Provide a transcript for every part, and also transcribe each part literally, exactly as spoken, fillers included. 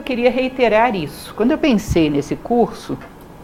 eu queria reiterar isso. Quando eu pensei nesse curso,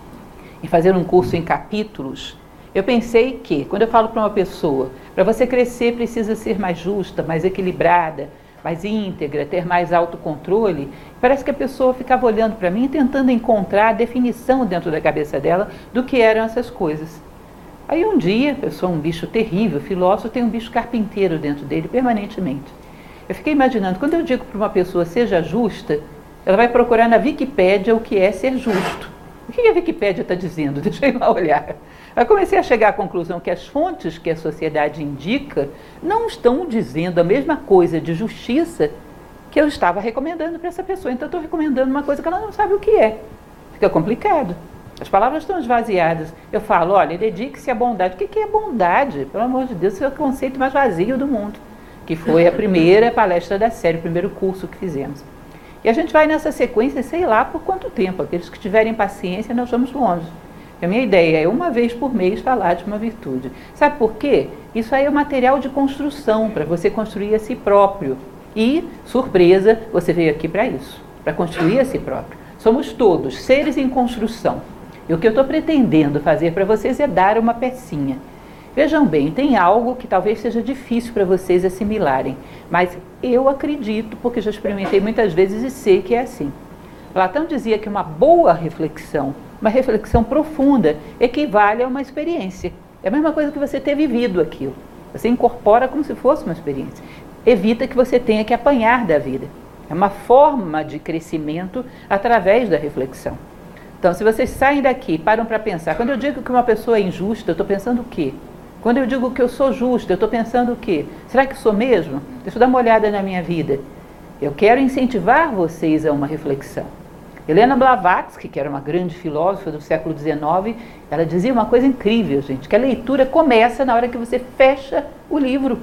em fazer um curso em capítulos, eu pensei que, quando eu falo para uma pessoa, para você crescer precisa ser mais justa, mais equilibrada, mais íntegra, ter mais autocontrole, parece que a pessoa ficava olhando para mim, tentando encontrar a definição dentro da cabeça dela do que eram essas coisas. Aí um dia, eu sou um bicho terrível, filósofo, tem um bicho carpinteiro dentro dele permanentemente. Eu fiquei imaginando, quando eu digo para uma pessoa seja justa, ela vai procurar na Wikipédia o que é ser justo. O que a Wikipédia está dizendo? Deixa eu ir lá olhar. Aí comecei a chegar à conclusão que as fontes que a sociedade indica não estão dizendo a mesma coisa de justiça que eu estava recomendando para essa pessoa. Então eu estou recomendando uma coisa que ela não sabe o que é. Fica complicado. As palavras estão esvaziadas. Eu falo, olha, dedique-se à bondade. O que é bondade? Pelo amor de Deus, esse é o conceito mais vazio do mundo. Que foi a primeira palestra da série, o primeiro curso que fizemos. E a gente vai nessa sequência, sei lá por quanto tempo. Aqueles que tiverem paciência, nós vamos longe. A minha ideia é uma vez por mês falar de uma virtude. Sabe por quê? Isso aí é um material de construção, para você construir a si próprio. E, surpresa, você veio aqui para isso, para construir a si próprio. Somos todos seres em construção. E o que eu estou pretendendo fazer para vocês é dar uma pecinha. Vejam bem, tem algo que talvez seja difícil para vocês assimilarem, mas eu acredito, porque já experimentei muitas vezes e sei que é assim. Platão dizia que uma boa reflexão, uma reflexão profunda, equivale a uma experiência. É a mesma coisa que você ter vivido aquilo. Você incorpora como se fosse uma experiência. Evita que você tenha que apanhar da vida. É uma forma de crescimento através da reflexão. Então, se vocês saem daqui e param para pensar, quando eu digo que uma pessoa é injusta, eu estou pensando o quê? Quando eu digo que eu sou justa, eu estou pensando o quê? Será que sou mesmo? Deixa eu dar uma olhada na minha vida. Eu quero incentivar vocês a uma reflexão. Helena Blavatsky, que era uma grande filósofa do século dezenove, ela dizia uma coisa incrível, gente, que a leitura começa na hora que você fecha o livro.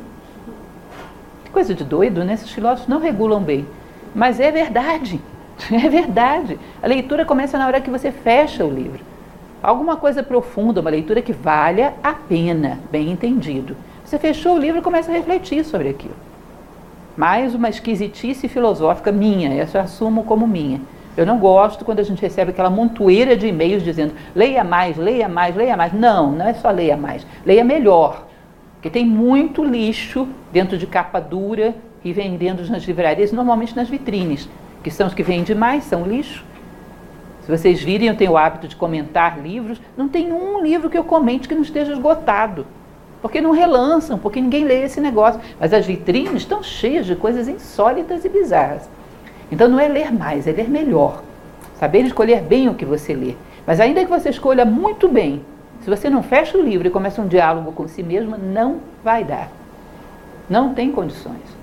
Que coisa de doido, né? Esses filósofos não regulam bem. Mas é verdade. É verdade. A leitura começa na hora que você fecha o livro. Alguma coisa profunda, uma leitura que valha a pena, bem entendido. Você fechou o livro e começa a refletir sobre aquilo. Mais uma esquisitice filosófica minha, essa eu assumo como minha. Eu não gosto quando a gente recebe aquela montoeira de e-mails dizendo leia mais, leia mais, leia mais. Não, não é só leia mais, leia melhor. Porque tem muito lixo dentro de capa dura e vendendo nas livrarias, normalmente nas vitrines. Que são os que vendem mais, são lixo. Se vocês virem, eu tenho o hábito de comentar livros, não tem um livro que eu comente que não esteja esgotado. Porque não relançam, porque ninguém lê esse negócio. Mas as vitrines estão cheias de coisas insólitas e bizarras. Então não é ler mais, é ler melhor. Saber escolher bem o que você lê. Mas ainda que você escolha muito bem, se você não fecha o livro e começa um diálogo com si mesmo, não vai dar. Não tem condições.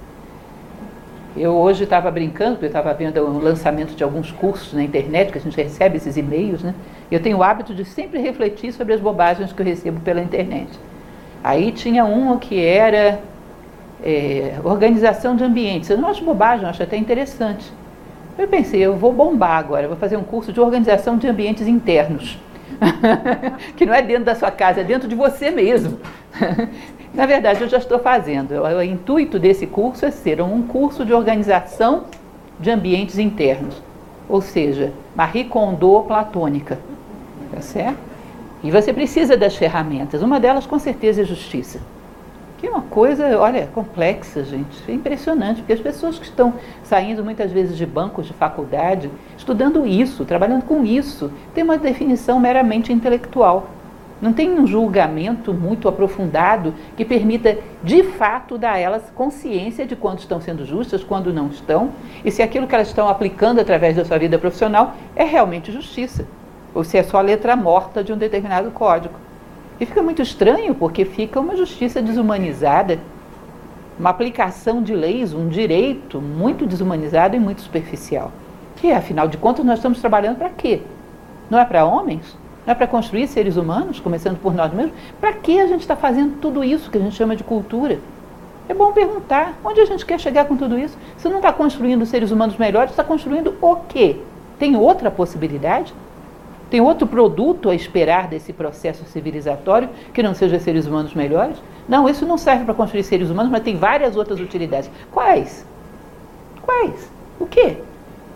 Eu hoje estava brincando, porque eu estava vendo o lançamento de alguns cursos na internet, que a gente recebe esses e-mails, né? Eu tenho o hábito de sempre refletir sobre as bobagens que eu recebo pela internet. Aí tinha um que era é, organização de ambientes. Eu não acho bobagem, eu acho até interessante. Eu pensei, eu vou bombar agora, vou fazer um curso de organização de ambientes internos. Que não é dentro da sua casa, é dentro de você mesmo. Na verdade, eu já estou fazendo. O, o intuito desse curso é ser um curso de organização de ambientes internos. Ou seja, Marie Kondo platônica. Tá certo? E você precisa das ferramentas. Uma delas, com certeza, é justiça. Que é uma coisa, olha, complexa, gente. É impressionante, porque as pessoas que estão saindo muitas vezes de bancos de faculdade, estudando isso, trabalhando com isso, tem uma definição meramente intelectual. Não tem um julgamento muito aprofundado que permita, de fato, dar a elas consciência de quando estão sendo justas, quando não estão, e se aquilo que elas estão aplicando através da sua vida profissional é realmente justiça, ou se é só a letra morta de um determinado código. E fica muito estranho, porque fica uma justiça desumanizada, uma aplicação de leis, um direito muito desumanizado e muito superficial. Que, afinal de contas, nós estamos trabalhando para quê? Não é para homens? Não é para construir seres humanos, começando por nós mesmos? Para que a gente está fazendo tudo isso que a gente chama de cultura? É bom perguntar, onde a gente quer chegar com tudo isso? Se não está construindo seres humanos melhores, está construindo o quê? Tem outra possibilidade? Tem outro produto a esperar desse processo civilizatório que não seja seres humanos melhores? Não, isso não serve para construir seres humanos, mas tem várias outras utilidades. Quais? Quais? O quê?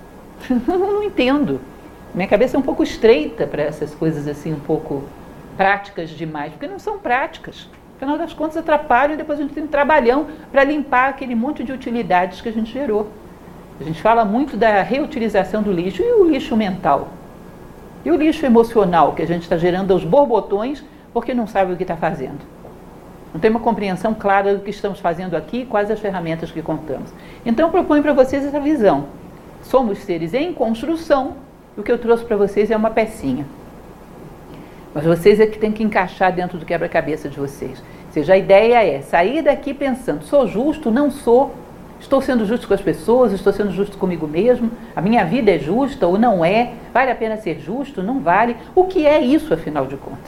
Não entendo. Minha cabeça é um pouco estreita para essas coisas assim, um pouco práticas demais, porque não são práticas. Afinal das contas, atrapalham e depois a gente tem um trabalhão para limpar aquele monte de utilidades que a gente gerou. A gente fala muito da reutilização do lixo. E o lixo mental? E o lixo emocional que a gente está gerando aos borbotões porque não sabe o que está fazendo? Não tem uma compreensão clara do que estamos fazendo aqui e quais as ferramentas que contamos. Então, eu proponho para vocês essa visão. Somos seres em construção. O que eu trouxe para vocês é uma pecinha. Mas vocês é que tem que encaixar dentro do quebra-cabeça de vocês. Ou seja, a ideia é sair daqui pensando, sou justo, não sou, estou sendo justo com as pessoas, estou sendo justo comigo mesmo, a minha vida é justa ou não é, vale a pena ser justo, não vale. O que é isso, afinal de contas?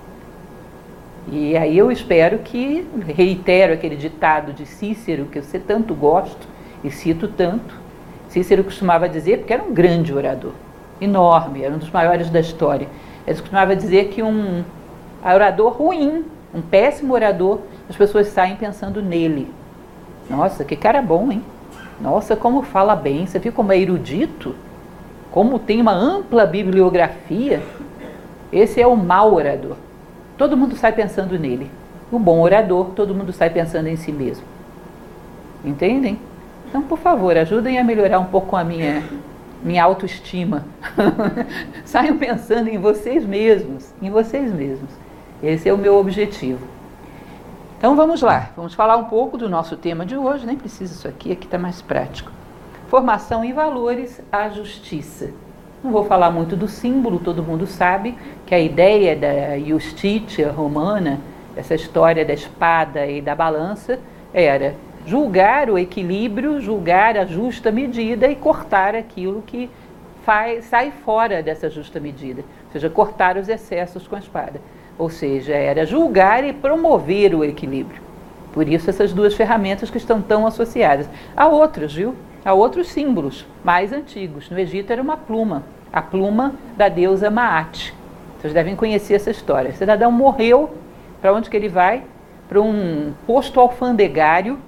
E aí eu espero que, reitero aquele ditado de Cícero, que eu tanto gosto e cito tanto. Cícero costumava dizer, porque era um grande orador, enorme, era um dos maiores da história. Ele costumava dizer que um orador ruim, um péssimo orador, as pessoas saem pensando nele. Nossa, que cara bom, hein? Nossa, como fala bem, você viu como é erudito? Como tem uma ampla bibliografia? Esse é o mau orador. Todo mundo sai pensando nele. O bom orador, todo mundo sai pensando em si mesmo. Entendem? Então, por favor, ajudem a melhorar um pouco a minha... minha autoestima. Saiam pensando em vocês mesmos, em vocês mesmos. Esse é o meu objetivo. Então vamos lá, vamos falar um pouco do nosso tema de hoje, nem precisa isso aqui, aqui está mais prático. Formação e valores, a justiça. Não vou falar muito do símbolo, todo mundo sabe que a ideia da Justitia romana, essa história da espada e da balança, era julgar o equilíbrio, julgar a justa medida e cortar aquilo que faz, sai fora dessa justa medida. Ou seja, cortar os excessos com a espada. Ou seja, era julgar e promover o equilíbrio. Por isso essas duas ferramentas que estão tão associadas. Há outros, viu? Há outros símbolos mais antigos. No Egito era uma pluma. A pluma da deusa Maat. Vocês devem conhecer essa história. O cidadão morreu. Para onde que ele vai? Para um posto alfandegário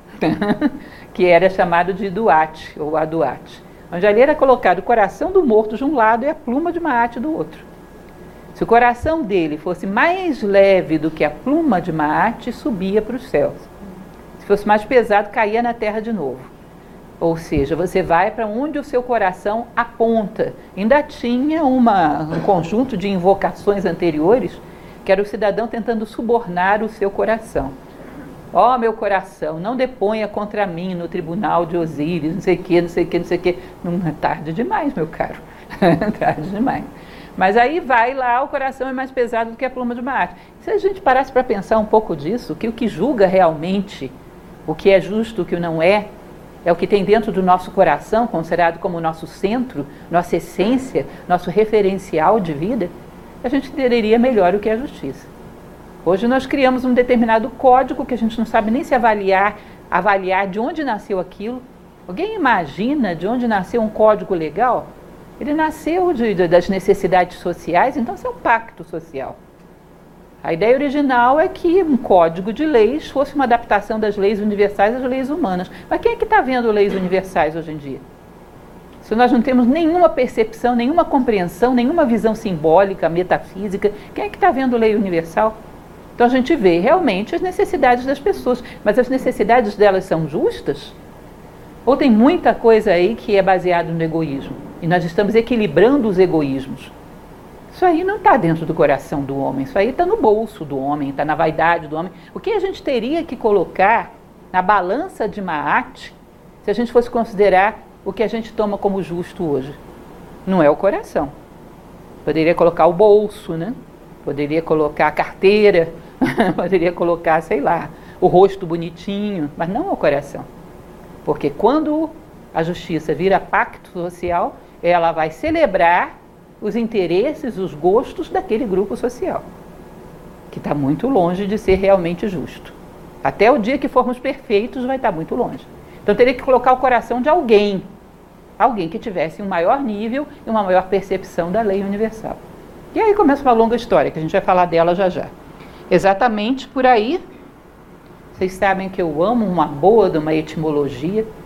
que era chamado de Duat, ou Aduat, onde ali era colocado o coração do morto de um lado e a pluma de Maat do outro. Se o coração dele fosse mais leve do que a pluma de Maat, subia para os céus. Se fosse mais pesado, caía na terra de novo. Ou seja, você vai para onde o seu coração aponta. Ainda tinha uma, um conjunto de invocações anteriores, que era o cidadão tentando subornar o seu coração. Ó, oh, meu coração, não deponha contra mim no tribunal de Osíris, não sei o que, não sei o que, não sei o que. Não é tarde demais, meu caro. Tarde demais. Mas aí vai lá, o coração é mais pesado do que a pluma de Maat. Se a gente parasse para pensar um pouco disso, que o que julga realmente, o que é justo, o que não é, é o que tem dentro do nosso coração, considerado como nosso centro, nossa essência, nosso referencial de vida, a gente entenderia melhor o que é a justiça. Hoje nós criamos um determinado código que a gente não sabe nem se avaliar, avaliar de onde nasceu aquilo. Alguém imagina de onde nasceu um código legal? Ele nasceu de, de, das necessidades sociais, então isso é um pacto social. A ideia original é que um código de leis fosse uma adaptação das leis universais às leis humanas. Mas quem é que está vendo leis universais hoje em dia? Se nós não temos nenhuma percepção, nenhuma compreensão, nenhuma visão simbólica, metafísica, quem é que está vendo lei universal? Então a gente vê realmente as necessidades das pessoas, mas as necessidades delas são justas? Ou tem muita coisa aí que é baseada no egoísmo? E nós estamos equilibrando os egoísmos. Isso aí não está dentro do coração do homem, isso aí está no bolso do homem, está na vaidade do homem. O que a gente teria que colocar na balança de Maat, se a gente fosse considerar o que a gente toma como justo hoje? Não é o coração. Poderia colocar o bolso, né? Poderia colocar a carteira, poderia colocar, sei lá, o rosto bonitinho, mas não o coração. Porque quando a justiça vira pacto social, ela vai celebrar os interesses, os gostos daquele grupo social, que está muito longe de ser realmente justo. Até o dia que formos perfeitos vai estar muito longe. Então teria que colocar o coração de alguém, alguém que tivesse um maior nível e uma maior percepção da lei universal. E aí começa uma longa história, que a gente vai falar dela já já. Exatamente por aí, vocês sabem que eu amo uma boa de uma etimologia,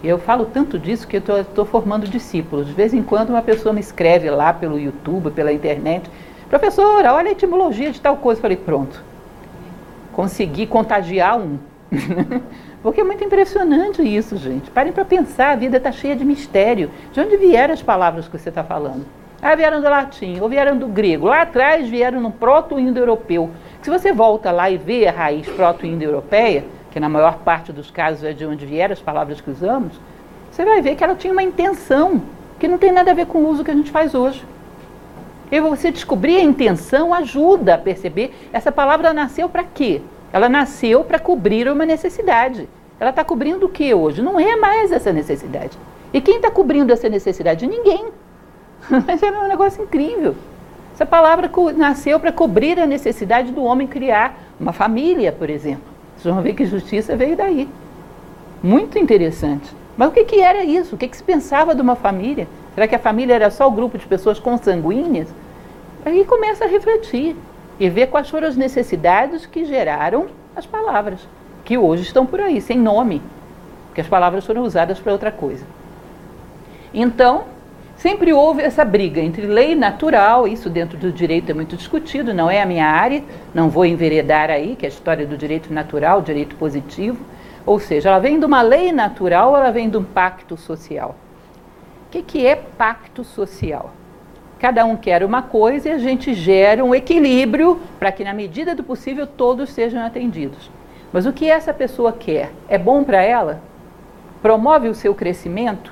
E eu falo tanto disso que eu estou formando discípulos. De vez em quando uma pessoa me escreve lá pelo YouTube, pela internet, professora, olha a etimologia de tal coisa. Eu falei, pronto, consegui contagiar um. Porque é muito impressionante isso, gente. Parem para pensar, a vida está cheia de mistério. De onde vieram as palavras que você está falando? Ah, vieram do latim, ou vieram do grego. Lá atrás vieram no proto-indo-europeu. Se você volta lá e vê a raiz proto-indo-europeia, que na maior parte dos casos é de onde vieram as palavras que usamos, você vai ver que ela tinha uma intenção, que não tem nada a ver com o uso que a gente faz hoje. E você descobrir a intenção ajuda a perceber, essa palavra nasceu para quê? Ela nasceu para cobrir uma necessidade. Ela está cobrindo o que hoje? Não é mais essa necessidade. E quem está cobrindo essa necessidade? Ninguém. Mas é um negócio incrível. Essa palavra nasceu para cobrir a necessidade do homem criar uma família, por exemplo. Vocês vão ver que justiça veio daí. Muito interessante. Mas o que, que era isso? O que, que se pensava de uma família? Será que a família era só o grupo de pessoas consanguíneas? Aí começa a refletir e ver quais foram as necessidades que geraram as palavras, que hoje estão por aí, sem nome, porque as palavras foram usadas para outra coisa. Então, sempre houve essa briga entre lei natural, isso dentro do direito é muito discutido, não é a minha área, não vou enveredar aí, que é a história do direito natural, direito positivo, ou seja, ela vem de uma lei natural ou ela vem de um pacto social? O que, que é pacto social? Cada um quer uma coisa e a gente gera um equilíbrio para que, na medida do possível, todos sejam atendidos. Mas o que essa pessoa quer? É bom para ela? Promove o seu crescimento?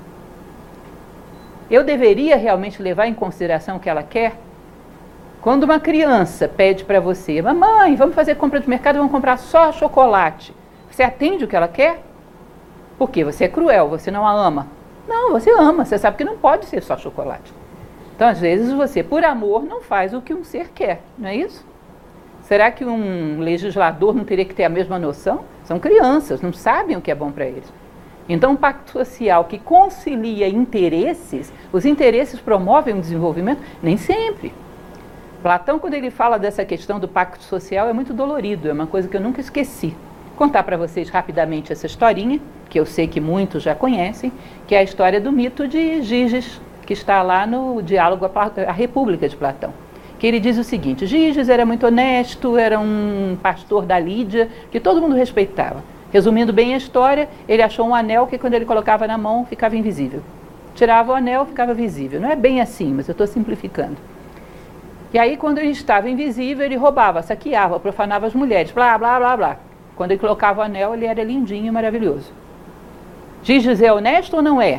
Eu deveria realmente levar em consideração o que ela quer? Quando uma criança pede para você, mamãe, vamos fazer compra de mercado, vamos comprar só chocolate. Você atende o que ela quer? Por quê? Você é cruel, você não a ama. Não, você ama, você sabe que não pode ser só chocolate. Então, às vezes, você, por amor, não faz o que um ser quer, não é isso? Será que um legislador não teria que ter a mesma noção? São crianças, não sabem o que é bom para eles. Então, um pacto social que concilia interesses, os interesses promovem o desenvolvimento? Nem sempre. Platão, quando ele fala dessa questão do pacto social, é muito dolorido, é uma coisa que eu nunca esqueci. Vou contar para vocês rapidamente essa historinha, que eu sei que muitos já conhecem, que é a história do mito de Giges, que está lá no diálogo A República de Platão. Que ele diz o seguinte, Giges era muito honesto, era um pastor da Lídia, que todo mundo respeitava. Resumindo bem a história, ele achou um anel que quando ele colocava na mão ficava invisível. Tirava o anel, ficava visível. Não é bem assim, mas eu estou simplificando. E aí, quando ele estava invisível, ele roubava, saqueava, profanava as mulheres, blá, blá, blá, blá. Quando ele colocava o anel, ele era lindinho e maravilhoso. Giges é honesto ou não é?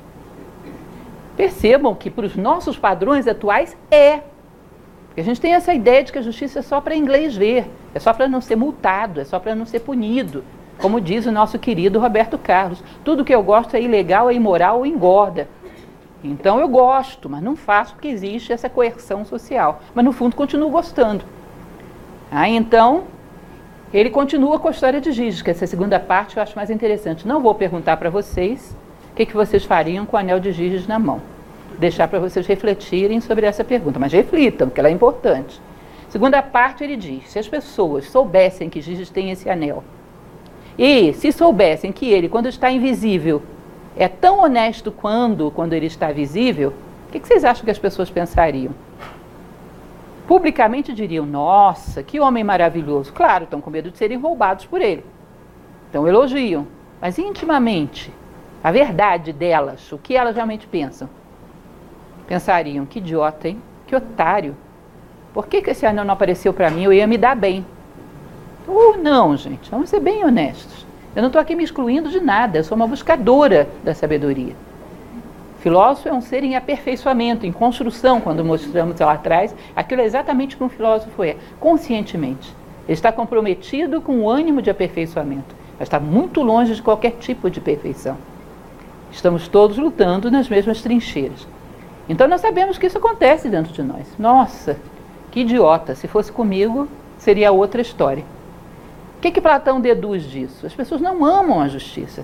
Percebam que para os nossos padrões atuais é. Porque a gente tem essa ideia de que a justiça é só para inglês ver, é só para não ser multado, é só para não ser punido. Como diz o nosso querido Roberto Carlos, tudo que eu gosto é ilegal, é imoral ou engorda. Então eu gosto, mas não faço porque existe essa coerção social. Mas no fundo continuo gostando. Ah, então, ele continua com a história de Giges, que essa segunda parte eu acho mais interessante. Não vou perguntar para vocês o que, que vocês fariam com o anel de Giges na mão. Deixar para vocês refletirem sobre essa pergunta, mas reflitam, porque ela é importante. Segunda parte ele diz, se as pessoas soubessem que Giges tem esse anel, e se soubessem que ele, quando está invisível, é tão honesto quando, quando ele está visível, o que, que vocês acham que as pessoas pensariam? Publicamente diriam, nossa, que homem maravilhoso. Claro, estão com medo de serem roubados por ele. Então elogiam, mas intimamente, a verdade delas, o que elas realmente pensam? Pensariam, que idiota, hein? Que otário. Por que, que esse anel não apareceu para mim? Eu ia me dar bem. Uh, não, gente, vamos ser bem honestos. Eu não estou aqui me excluindo de nada, eu sou uma buscadora da sabedoria. Filósofo é um ser em aperfeiçoamento, em construção, quando mostramos lá atrás, aquilo é exatamente como um filósofo é, conscientemente. Ele está comprometido com o ânimo de aperfeiçoamento, mas está muito longe de qualquer tipo de perfeição. Estamos todos lutando nas mesmas trincheiras. Então nós sabemos que isso acontece dentro de nós. Nossa, que idiota, se fosse comigo, seria outra história. O que que Platão deduz disso? As pessoas não amam a justiça.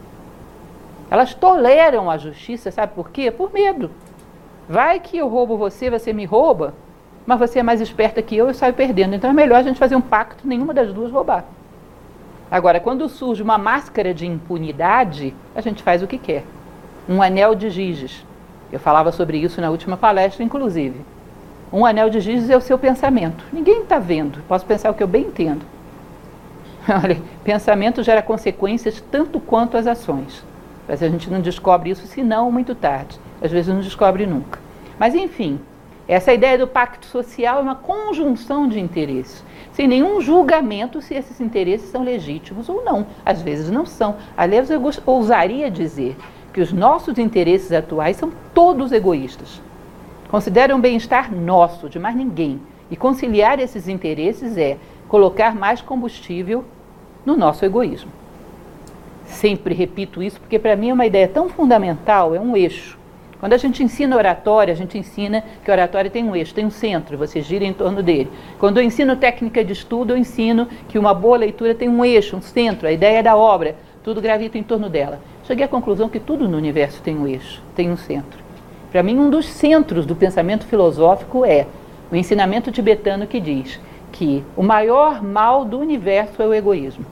Elas toleram a justiça, sabe por quê? Por medo. Vai que eu roubo você, você me rouba, mas você é mais esperta que eu e eu saio perdendo. Então é melhor a gente fazer um pacto, nenhuma das duas roubar. Agora, quando surge uma máscara de impunidade, a gente faz o que quer. Um anel de Giges. Eu falava sobre isso na última palestra, inclusive. Um anel de Giges é o seu pensamento. Ninguém está vendo. Posso pensar o que eu bem entendo. Olha, pensamento gera consequências tanto quanto as ações. Mas a gente não descobre isso, senão muito tarde. Às vezes não descobre nunca. Mas, enfim, essa ideia do pacto social é uma conjunção de interesses, sem nenhum julgamento se esses interesses são legítimos ou não. Às vezes não são. Aliás, eu ousaria dizer que os nossos interesses atuais são todos egoístas. Consideram o bem-estar nosso, de mais ninguém. E conciliar esses interesses é colocar mais combustível no nosso egoísmo. Sempre repito isso, porque para mim é uma ideia tão fundamental, é um eixo. Quando a gente ensina oratória, a gente ensina que a oratória tem um eixo, tem um centro, você gira em torno dele. Quando eu ensino técnica de estudo, eu ensino que uma boa leitura tem um eixo, um centro, a ideia da obra, tudo gravita em torno dela. Cheguei à conclusão que tudo no universo tem um eixo, tem um centro. Para mim, um dos centros do pensamento filosófico é o ensinamento tibetano que diz que o maior mal do universo é o egoísmo.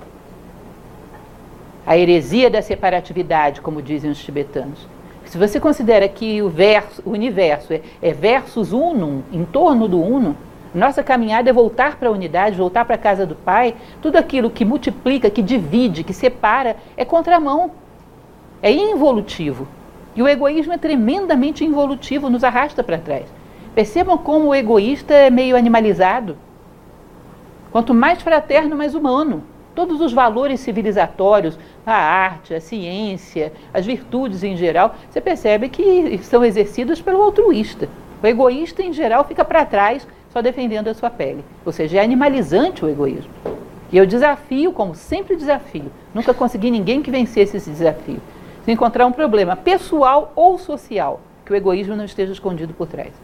A heresia da separatividade, como dizem os tibetanos. Se você considera que o, verso, o universo é, é versus unum, em torno do uno, nossa caminhada é voltar para a unidade, voltar para a casa do Pai, tudo aquilo que multiplica, que divide, que separa, é contramão, é involutivo. E o egoísmo é tremendamente involutivo, nos arrasta para trás. Percebam como o egoísta é meio animalizado. Quanto mais fraterno, mais humano. Todos os valores civilizatórios, a arte, a ciência, as virtudes em geral, você percebe que são exercidos pelo altruísta. O egoísta, em geral, fica para trás, só defendendo a sua pele. Ou seja, é animalizante o egoísmo. E eu desafio, como sempre desafio, nunca consegui ninguém que vencesse esse desafio. Se encontrar um problema pessoal ou social, que o egoísmo não esteja escondido por trás.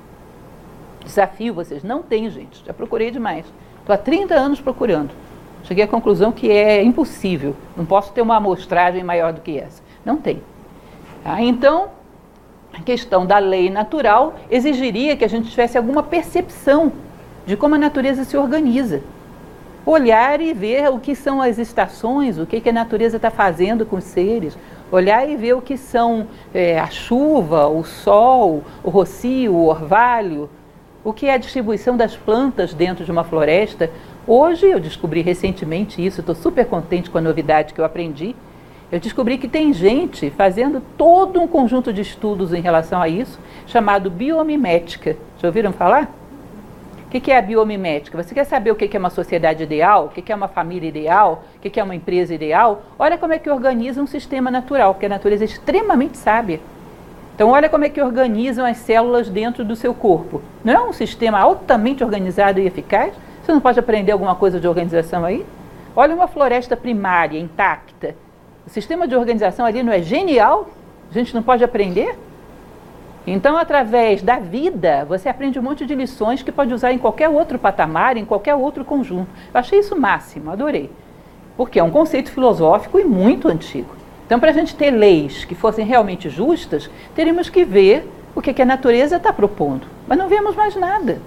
Desafio vocês, não tem, gente, já procurei demais. Estou há trinta anos procurando. Cheguei à conclusão que é impossível, não posso ter uma amostragem maior do que essa. Não tem. Ah, então, a questão da lei natural exigiria que a gente tivesse alguma percepção de como a natureza se organiza. Olhar e ver o que são as estações, o que, que a natureza está fazendo com os seres. Olhar e ver o que são é, a chuva, o sol, o rocio, o orvalho, o que é a distribuição das plantas dentro de uma floresta. Hoje, eu descobri recentemente isso, estou super contente com a novidade que eu aprendi. Eu descobri que tem gente fazendo todo um conjunto de estudos em relação a isso, chamado biomimética. Já ouviram falar? O que é a biomimética? Você quer saber o que é uma sociedade ideal? O que é uma família ideal? O que é uma empresa ideal? Olha como é que organiza um sistema natural, porque a natureza é extremamente sábia. Então, olha como é que organizam as células dentro do seu corpo. Não é um sistema altamente organizado e eficaz? Você não pode aprender alguma coisa de organização aí? Olha uma floresta primária, intacta. O sistema de organização ali não é genial? A gente não pode aprender? Então, através da vida, você aprende um monte de lições que pode usar em qualquer outro patamar, em qualquer outro conjunto. Eu achei isso o máximo, adorei. Porque é um conceito filosófico e muito antigo. Então, para a gente ter leis que fossem realmente justas, teríamos que ver o que, que a natureza está propondo. Mas não vemos mais nada.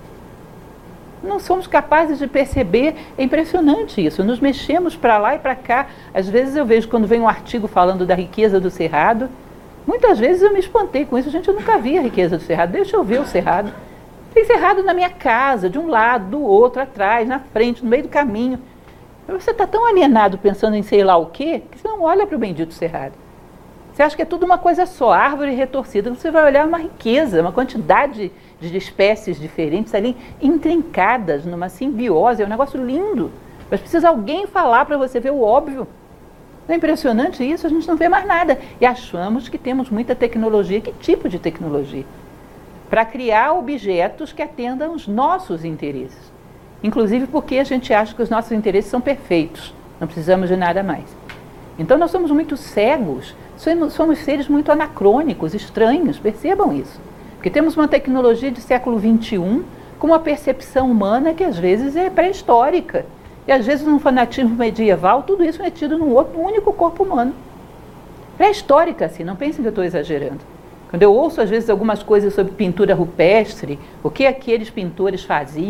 Não somos capazes de perceber, é impressionante isso, nos mexemos para lá e para cá. Às vezes eu vejo quando vem um artigo falando da riqueza do Cerrado, muitas vezes eu me espantei com isso, gente, eu nunca vi a riqueza do Cerrado, deixa eu ver o Cerrado. Tem Cerrado na minha casa, de um lado, do outro, atrás, na frente, no meio do caminho. Você está tão alienado pensando em sei lá o quê, que você não olha para o bendito Cerrado. Você acha que é tudo uma coisa só, árvore retorcida, você vai olhar uma riqueza, uma quantidade de espécies diferentes ali, intrincadas numa simbiose, é um negócio lindo. Mas precisa alguém falar para você ver o óbvio. Não é impressionante isso? A gente não vê mais nada. E achamos que temos muita tecnologia. Que tipo de tecnologia? Para criar objetos que atendam os nossos interesses. Inclusive porque a gente acha que os nossos interesses são perfeitos. Não precisamos de nada mais. Então nós somos muito cegos. Somos, somos seres muito anacrônicos, estranhos. Percebam isso. Porque temos uma tecnologia de século vinte e um com uma percepção humana que às vezes é pré-histórica. E às vezes num fanatismo medieval, tudo isso é tido num outro, num único corpo humano. Pré-histórica, assim, não pensem que eu estou exagerando. Quando eu ouço às vezes algumas coisas sobre pintura rupestre, o que aqueles pintores faziam,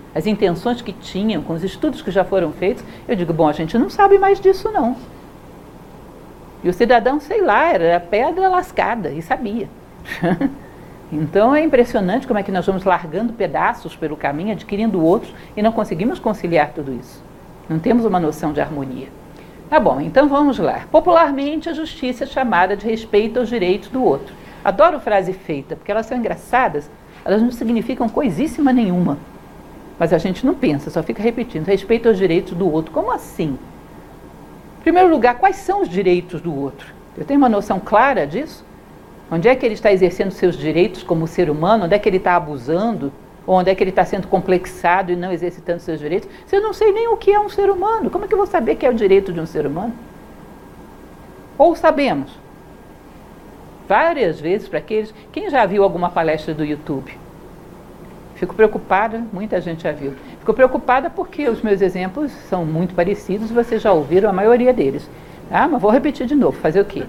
as intenções que tinham, com os estudos que já foram feitos, eu digo, bom, a gente não sabe mais disso não. E o cidadão, sei lá, era pedra lascada e sabia. Então é impressionante como é que nós vamos largando pedaços pelo caminho, adquirindo outros e não conseguimos conciliar tudo isso. Não temos uma noção de harmonia. Tá bom, então vamos lá. Popularmente a justiça é chamada de respeito aos direitos do outro. Adoro frase feita, porque elas são engraçadas, elas não significam coisíssima nenhuma. Mas a gente não pensa, só fica repetindo, respeito aos direitos do outro. Como assim? Em primeiro lugar, quais são os direitos do outro? Eu tenho uma noção clara disso? Onde é que ele está exercendo seus direitos como ser humano? Onde é que ele está abusando? Ou onde é que ele está sendo complexado e não exercitando seus direitos? Se eu não sei nem o que é um ser humano, como é que eu vou saber que é o direito de um ser humano? Ou sabemos? Várias vezes para aqueles... Quem já viu alguma palestra do YouTube? Fico preocupada, muita gente já viu. Fico preocupada porque os meus exemplos são muito parecidos, vocês já ouviram a maioria deles. Ah, mas vou repetir de novo, fazer o quê?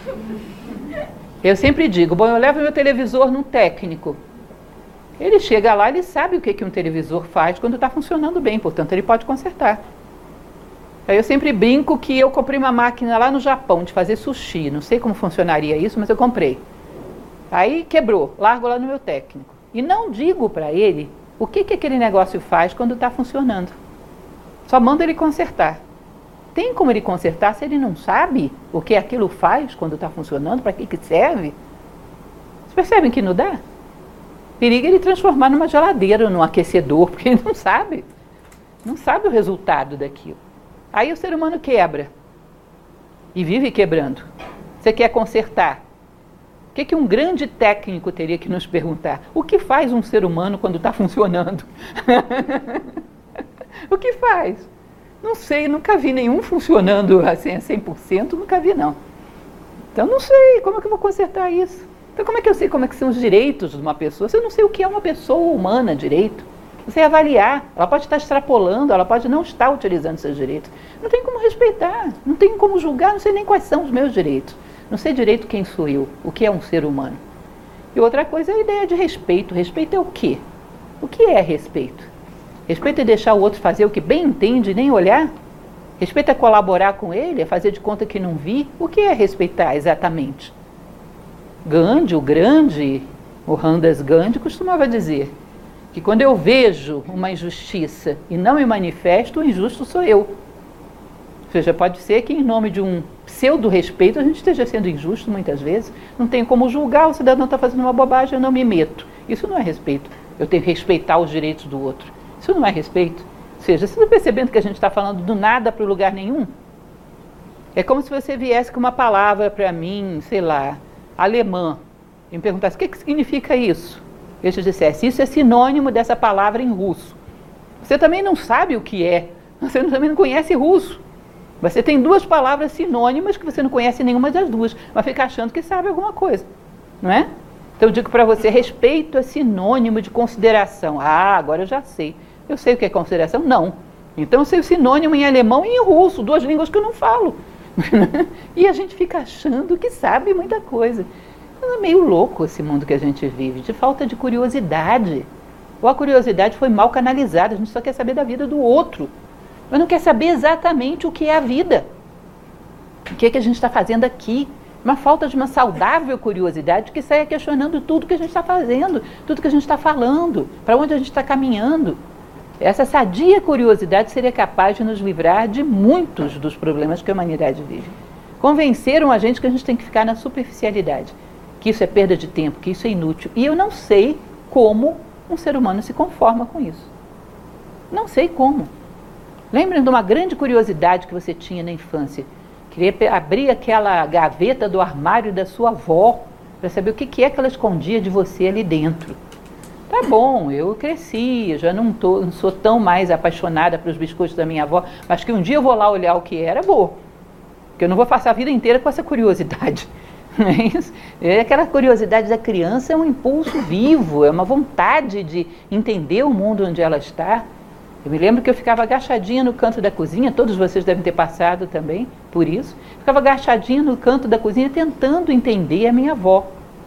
Eu sempre digo, bom, eu levo meu televisor num técnico. Ele chega lá, ele sabe o que, que um televisor faz quando está funcionando bem, portanto ele pode consertar. Aí eu sempre brinco que eu comprei uma máquina lá no Japão de fazer sushi, não sei como funcionaria isso, mas eu comprei. Aí quebrou, largo lá no meu técnico. E não digo para ele o que, que aquele negócio faz quando está funcionando. Só mando ele consertar. Tem como ele consertar se ele não sabe o que aquilo faz quando está funcionando, para que, que serve? Vocês percebem que não dá? Periga ele transformar numa geladeira, num aquecedor, porque ele não sabe. Não sabe o resultado daquilo. Aí o ser humano quebra. E vive quebrando. Você quer consertar. O que, que um grande técnico teria que nos perguntar? O que faz um ser humano quando está funcionando? O que faz? Não sei, nunca vi nenhum funcionando assim a cem por cento, nunca vi não. Então não sei, como é que eu vou consertar isso? Então como é que eu sei como é que são os direitos de uma pessoa? Se eu não sei o que é uma pessoa humana direito, não sei avaliar, ela pode estar extrapolando, ela pode não estar utilizando seus direitos. Não tem como respeitar, não tem como julgar, não sei nem quais são os meus direitos. Não sei direito quem sou eu, o que é um ser humano. E outra coisa é a ideia de respeito. Respeito é o quê? O que é respeito? Respeito é deixar o outro fazer o que bem entende e nem olhar? Respeito é colaborar com ele, é fazer de conta que não vi? O que é respeitar exatamente? Gandhi, o grande Mohandas Gandhi, costumava dizer que quando eu vejo uma injustiça e não me manifesto, o injusto sou eu. Ou seja, pode ser que em nome de um pseudo-respeito a gente esteja sendo injusto muitas vezes. Não tem como julgar, o cidadão está fazendo uma bobagem, eu não me meto. Isso não é respeito. Eu tenho que respeitar os direitos do outro. Isso não é respeito. Ou seja, você está percebendo que a gente está falando do nada para o lugar nenhum? É como se você viesse com uma palavra para mim, sei lá, alemã, e me perguntasse, o que, que significa isso? Eu te dissesse, isso é sinônimo dessa palavra em russo. Você também não sabe o que é, você também não conhece russo. Você tem duas palavras sinônimas que você não conhece nenhuma das duas, mas fica achando que sabe alguma coisa, não é? Então eu digo para você, respeito é sinônimo de consideração. Ah, agora eu já sei. Eu sei o que é consideração? Não. Então eu sei o sinônimo em alemão e em russo, duas línguas que eu não falo. E a gente fica achando que sabe muita coisa. É meio louco esse mundo que a gente vive, de falta de curiosidade. Ou a curiosidade foi mal canalizada, a gente só quer saber da vida do outro. Mas não quer saber exatamente o que é a vida. O que é que a gente está fazendo aqui. Uma falta de uma saudável curiosidade que saia questionando tudo que a gente está fazendo, tudo que a gente está falando, para onde a gente está caminhando. Essa sadia curiosidade seria capaz de nos livrar de muitos dos problemas que a humanidade vive. Convenceram a gente que a gente tem que ficar na superficialidade, que isso é perda de tempo, que isso é inútil. E eu não sei como um ser humano se conforma com isso. Não sei como. Lembrem de uma grande curiosidade que você tinha na infância. Queria abrir aquela gaveta do armário da sua avó para saber o que, que é que ela escondia de você ali dentro. Tá bom, eu cresci, eu já não, tô, não sou tão mais apaixonada pelos biscoitos da minha avó, mas que um dia eu vou lá olhar o que era, vou. Porque eu não vou passar a vida inteira com essa curiosidade. Não é isso? É aquela curiosidade da criança, é um impulso vivo, é uma vontade de entender o mundo onde ela está. Eu me lembro que eu ficava agachadinha no canto da cozinha, todos vocês devem ter passado também por isso. Ficava agachadinha no canto da cozinha tentando entender a minha avó.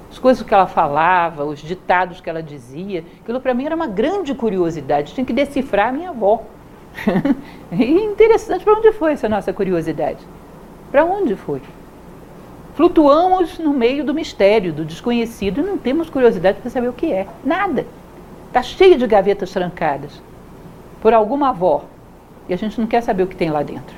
as coisas que ela falava, os ditados que ela dizia. Aquilo para mim era uma grande curiosidade, tinha que decifrar a minha avó. E interessante, para onde foi essa nossa curiosidade? Para onde foi? Flutuamos no meio do mistério, do desconhecido, e não temos curiosidade para saber o que é. Nada. Está cheio de gavetas trancadas por alguma avó. E a gente não quer saber o que tem lá dentro.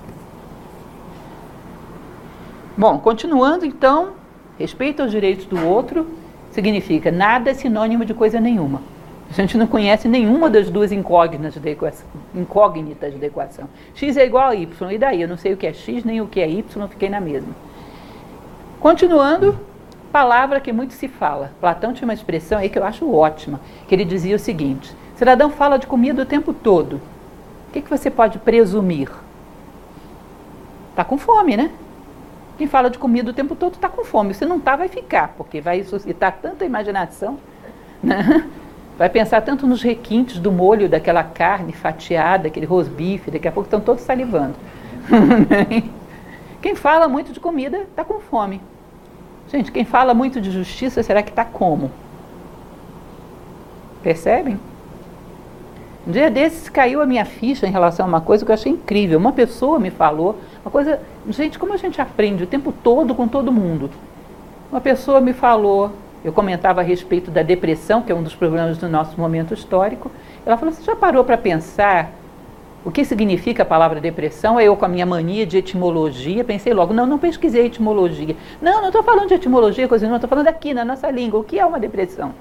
Bom, continuando então, respeito aos direitos do outro significa nada é sinônimo de coisa nenhuma. A gente não conhece nenhuma das duas incógnitas da equação. Incógnitas da equação. X é igual a Y, e daí? Eu não sei o que é X, nem o que é Y, fiquei na mesma. Continuando, palavra que muito se fala. Platão tinha uma expressão aí que eu acho ótima, que ele dizia o seguinte: cidadão fala de comida o tempo todo. O que, que você pode presumir? Está com fome, né? Quem fala de comida o tempo todo está com fome. Se não está, vai ficar, porque vai suscitar tanta imaginação, né? Vai pensar tanto nos requintes do molho daquela carne fatiada, aquele rosbife, daqui a pouco estão todos salivando. Quem fala muito de comida está com fome. Gente, quem fala muito de justiça, será que está como? Percebem? Um dia desses caiu a minha ficha em relação a uma coisa que eu achei incrível. Uma pessoa me falou, uma coisa... Gente, como a gente aprende o tempo todo com todo mundo. Uma pessoa me falou, eu comentava a respeito da depressão, que é um dos problemas do nosso momento histórico. Ela falou, você já parou para pensar o que significa a palavra depressão? Aí eu, com a minha mania de etimologia, pensei logo, não, não pesquisei etimologia. Não, não estou falando de etimologia, coisa não, estou falando aqui na nossa língua. O que é uma depressão?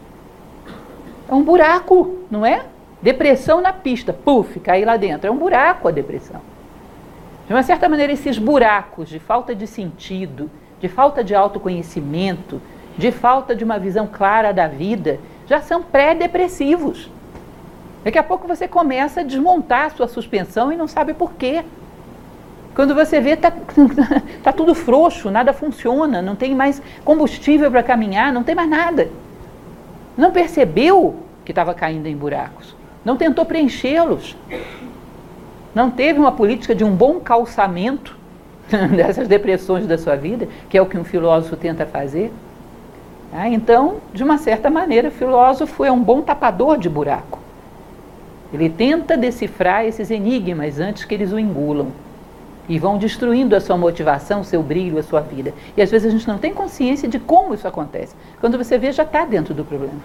É um buraco, não é? Depressão na pista, puf, cair lá dentro. É um buraco a depressão. De uma certa maneira, esses buracos de falta de sentido, de falta de autoconhecimento, de falta de uma visão clara da vida, já são pré-depressivos. Daqui a pouco você começa a desmontar a sua suspensão e não sabe por quê. Quando você vê, está tá tudo frouxo, nada funciona, não tem mais combustível para caminhar, não tem mais nada. Não percebeu que estava caindo em buracos. Não tentou preenchê-los. Não teve uma política de um bom calçamento dessas depressões da sua vida, que é o que um filósofo tenta fazer. Ah, então, de uma certa maneira, o filósofo é um bom tapador de buraco. Ele tenta decifrar esses enigmas antes que eles o engulam. E vão destruindo a sua motivação, o seu brilho, a sua vida. E às vezes a gente não tem consciência de como isso acontece. Quando você vê, já está dentro do problema.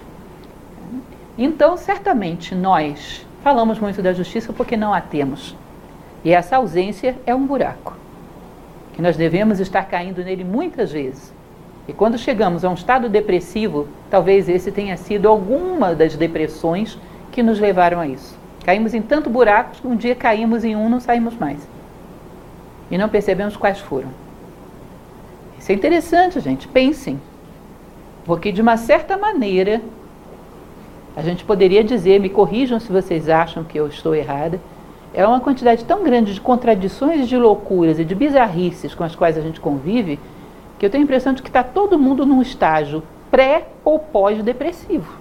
Então, certamente, nós falamos muito da justiça porque não a temos. E essa ausência é um buraco, que nós devemos estar caindo nele muitas vezes. E quando chegamos a um estado depressivo, talvez esse tenha sido alguma das depressões que nos levaram a isso. Caímos em tanto buracos que um dia caímos em um, não saímos mais. E não percebemos quais foram. Isso é interessante, gente. Pensem. Porque, de uma certa maneira, a gente poderia dizer, me corrijam se vocês acham que eu estou errada, é uma quantidade tão grande de contradições, de loucuras e de bizarrices com as quais a gente convive, que eu tenho a impressão de que está todo mundo num estágio pré ou pós-depressivo.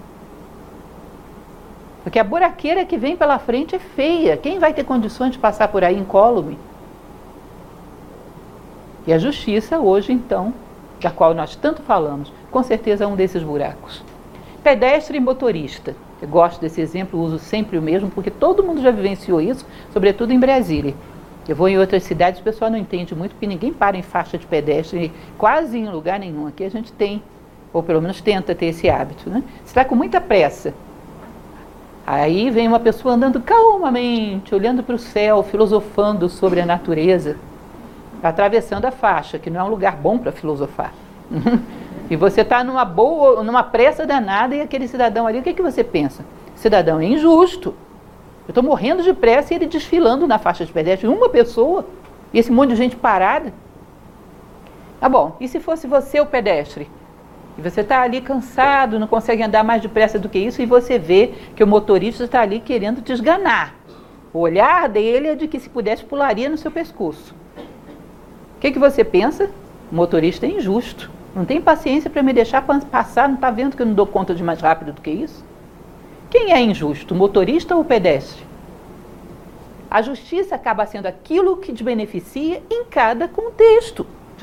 Porque a buraqueira que vem pela frente é feia. Quem vai ter condições de passar por aí incólume? E a justiça hoje, então, da qual nós tanto falamos, com certeza é um desses buracos. Pedestre e motorista. Eu gosto desse exemplo, uso sempre o mesmo, porque todo mundo já vivenciou isso, sobretudo em Brasília. Eu vou em outras cidades, o pessoal não entende muito, porque ninguém para em faixa de pedestre, quase em lugar nenhum. Aqui a gente tem, ou pelo menos tenta ter esse hábito, né? Você está com muita pressa. Aí vem uma pessoa andando calmamente, olhando para o céu, filosofando sobre a natureza, atravessando a faixa, que não é um lugar bom para filosofar. E você está numa boa, numa pressa danada, e aquele cidadão ali, o que, é que você pensa? Cidadão é injusto. Eu estou morrendo de pressa e ele desfilando na faixa de pedestre, uma pessoa, e esse monte de gente parada. Ah, bom, e se fosse você o pedestre? E você está ali cansado, não consegue andar mais depressa do que isso, e você vê que o motorista está ali querendo te esganar. O olhar dele é de que, se pudesse, pularia no seu pescoço. O que, que você pensa? O motorista é injusto. Não tem paciência para me deixar passar, não está vendo que eu não dou conta de mais rápido do que isso? Quem é injusto, o motorista ou o pedestre? A justiça acaba sendo aquilo que te beneficia em cada contexto. A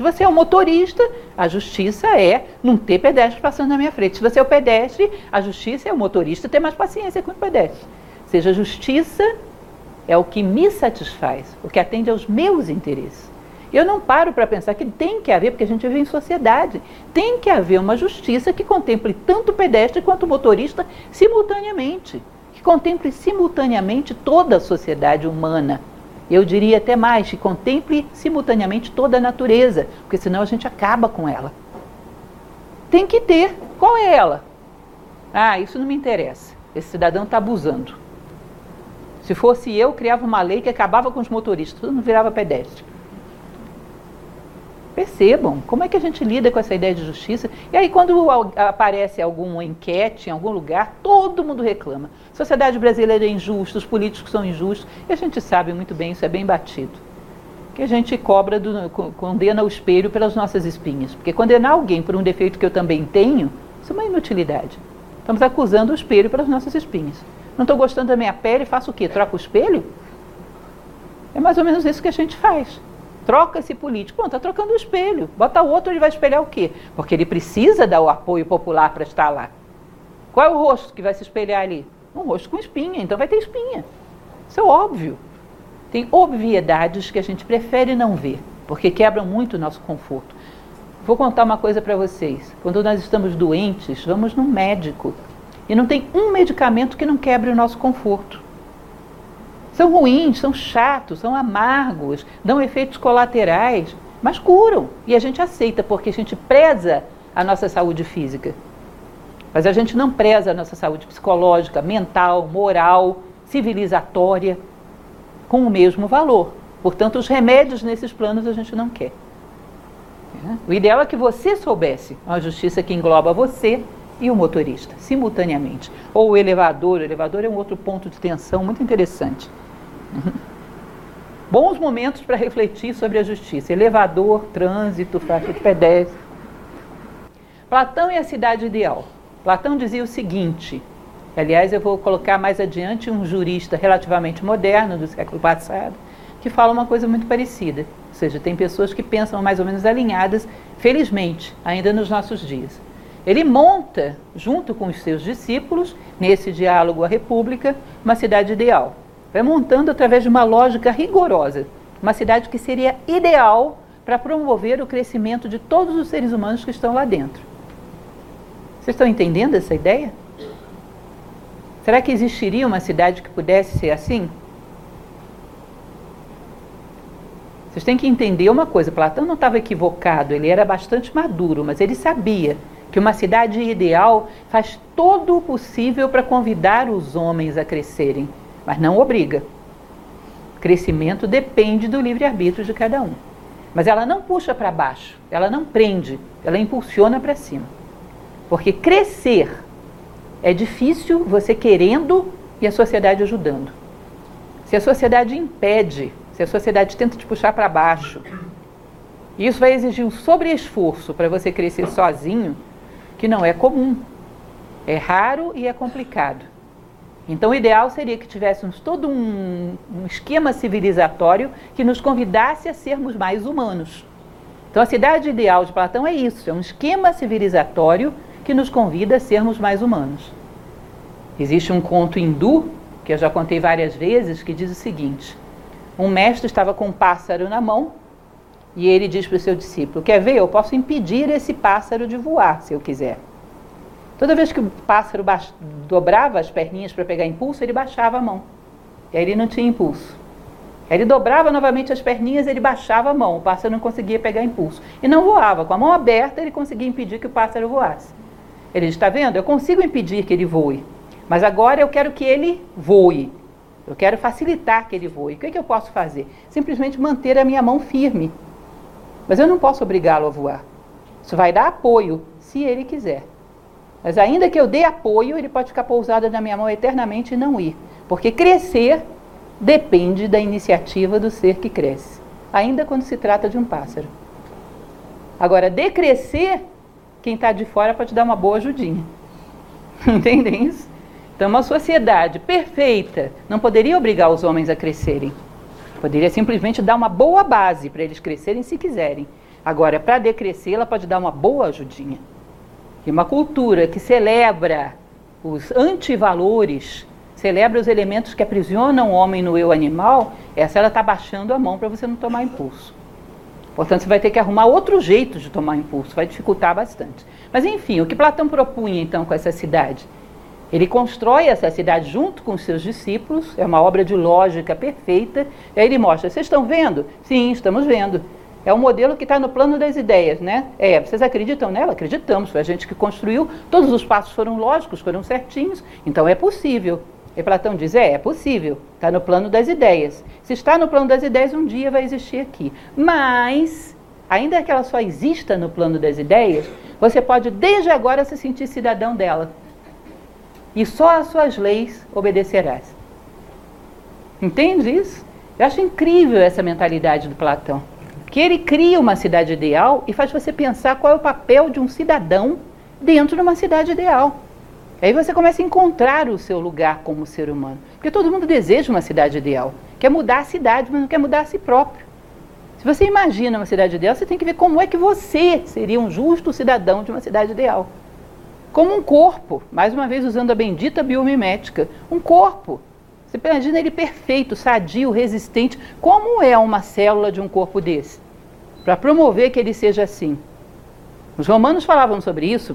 Se você é um motorista, a justiça é não ter pedestre passando na minha frente. Se você é o pedestre, a justiça é o motorista ter mais paciência com o pedestre. Ou seja, a justiça é o que me satisfaz, o que atende aos meus interesses. Eu não paro para pensar que tem que haver, porque a gente vive em sociedade, tem que haver uma justiça que contemple tanto o pedestre quanto o motorista simultaneamente, que contemple simultaneamente toda a sociedade humana. Eu diria até mais, que contemple simultaneamente toda a natureza, porque senão a gente acaba com ela. Tem que ter. Qual é ela? Ah, isso não me interessa. Esse cidadão está abusando. Se fosse eu, criava uma lei que acabava com os motoristas, tudo não virava pedestre. Percebam como é que a gente lida com essa ideia de justiça. E aí quando aparece alguma enquete em algum lugar, todo mundo reclama. A sociedade brasileira é injusta, os políticos são injustos. E a gente sabe muito bem, isso é bem batido. Que a gente cobra, do, condena o espelho pelas nossas espinhas. Porque condenar alguém por um defeito que eu também tenho, isso é uma inutilidade. Estamos acusando o espelho pelas nossas espinhas. Não estou gostando da minha pele, faço o quê? Troco o espelho? É mais ou menos isso que a gente faz. Troca esse político. Bom, está trocando o espelho. Bota o outro, ele vai espelhar o quê? Porque ele precisa dar o apoio popular para estar lá. Qual é o rosto que vai se espelhar ali? Um rosto com espinha, então vai ter espinha. Isso é óbvio. Tem obviedades que a gente prefere não ver, porque quebram muito o nosso conforto. Vou contar uma coisa para vocês. Quando nós estamos doentes, vamos no médico. E não tem um medicamento que não quebre o nosso conforto. São ruins, são chatos, são amargos, dão efeitos colaterais, mas curam. E a gente aceita, porque a gente preza a nossa saúde física. Mas a gente não preza a nossa saúde psicológica, mental, moral, civilizatória, com o mesmo valor. Portanto, os remédios nesses planos a gente não quer. O ideal é que você soubesse uma justiça que engloba você e o motorista, simultaneamente. Ou o elevador, o elevador é um outro ponto de tensão muito interessante. Bons momentos para refletir sobre a justiça. Elevador, trânsito, faixa de pedestre. Platão e a cidade ideal. Platão dizia o seguinte, aliás eu vou colocar mais adiante um jurista relativamente moderno do século passado, que fala uma coisa muito parecida. Ou seja, tem pessoas que pensam mais ou menos alinhadas, felizmente, ainda nos nossos dias. Ele monta, junto com os seus discípulos, nesse diálogo à República, uma cidade ideal. Vai montando através de uma lógica rigorosa, uma cidade que seria ideal para promover o crescimento de todos os seres humanos que estão lá dentro. Vocês estão entendendo essa ideia? Será que existiria uma cidade que pudesse ser assim? Vocês têm que entender uma coisa, Platão não estava equivocado, ele era bastante maduro, mas ele sabia que uma cidade ideal faz todo o possível para convidar os homens a crescerem, mas não obriga. Crescimento depende do livre-arbítrio de cada um. Mas ela não puxa para baixo, ela não prende, ela impulsiona para cima. Porque crescer é difícil você querendo e a sociedade ajudando. Se a sociedade impede, se a sociedade tenta te puxar para baixo, isso vai exigir um sobre-esforço para você crescer sozinho, que não é comum, é raro e é complicado. Então o ideal seria que tivéssemos todo um, um esquema civilizatório que nos convidasse a sermos mais humanos. Então a cidade ideal de Platão é isso, é um esquema civilizatório que nos convida a sermos mais humanos. Existe um conto hindu, que eu já contei várias vezes, que diz o seguinte: um mestre estava com um pássaro na mão e ele diz para o seu discípulo, quer ver, eu posso impedir esse pássaro de voar, se eu quiser. Toda vez que o pássaro baix... dobrava as perninhas para pegar impulso, ele baixava a mão. E aí ele não tinha impulso. Aí ele dobrava novamente as perninhas, ele baixava a mão, o pássaro não conseguia pegar impulso. E não voava, com a mão aberta ele conseguia impedir que o pássaro voasse. Ele diz, está vendo? Eu consigo impedir que ele voe, mas agora eu quero que ele voe. Eu quero facilitar que ele voe. O que é que eu posso fazer? Simplesmente manter a minha mão firme. Mas eu não posso obrigá-lo a voar. Isso vai dar apoio, se ele quiser. Mas ainda que eu dê apoio, ele pode ficar pousado na minha mão eternamente e não ir. Porque crescer depende da iniciativa do ser que cresce. Ainda quando se trata de um pássaro. Agora, decrescer, quem está de fora pode dar uma boa ajudinha. Entendem isso? Então, uma sociedade perfeita não poderia obrigar os homens a crescerem. Poderia simplesmente dar uma boa base para eles crescerem se quiserem. Agora, para decrescer, ela pode dar uma boa ajudinha. E uma cultura que celebra os antivalores, celebra os elementos que aprisionam o homem no eu animal, essa ela está baixando a mão para você não tomar impulso. Portanto, você vai ter que arrumar outro jeito de tomar impulso, vai dificultar bastante. Mas enfim, o que Platão propunha então com essa cidade? Ele constrói essa cidade junto com os seus discípulos, é uma obra de lógica perfeita, e aí ele mostra, vocês estão vendo? Sim, estamos vendo. É um modelo que está no plano das ideias, né? É, vocês acreditam nela? Acreditamos, foi a gente que construiu, todos os passos foram lógicos, foram certinhos, então é possível. E Platão diz, é, é possível, está no plano das ideias. Se está no plano das ideias, um dia vai existir aqui. Mas, ainda que ela só exista no plano das ideias, você pode desde agora se sentir cidadão dela. E só às suas leis obedecerás. Entende isso? Eu acho incrível essa mentalidade do Platão. Que ele cria uma cidade ideal e faz você pensar qual é o papel de um cidadão dentro de uma cidade ideal. Aí você começa a encontrar o seu lugar como ser humano. Porque todo mundo deseja uma cidade ideal. Quer mudar a cidade, mas não quer mudar a si próprio. Se você imagina uma cidade ideal, você tem que ver como é que você seria um justo cidadão de uma cidade ideal. Como um corpo, mais uma vez usando a bendita biomimética, um corpo. Você imagina ele perfeito, sadio, resistente. Como é uma célula de um corpo desse? Para promover que ele seja assim. Os romanos falavam sobre isso.